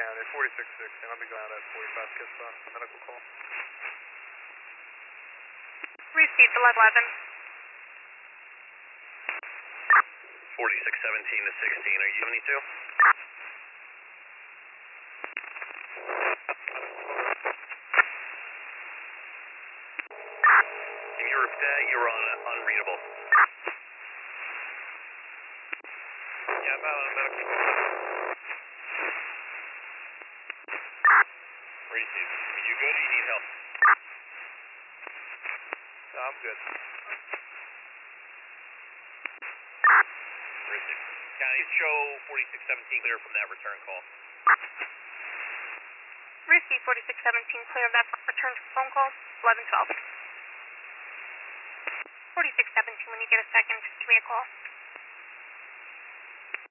County, 4616. I'll be going out at 45 Kitsap, medical call. Received 11. 4617 to 16, are you Unit 2? Can you repeat that? You were on unreadable. Yeah, I'm out on a medical call. Received. Are you good or you need help? No, I'm good. Received. County, show 4617 clear from that return call. Received 4617, clear of that return phone call, 1112. 4617, when you get a second, give me a call.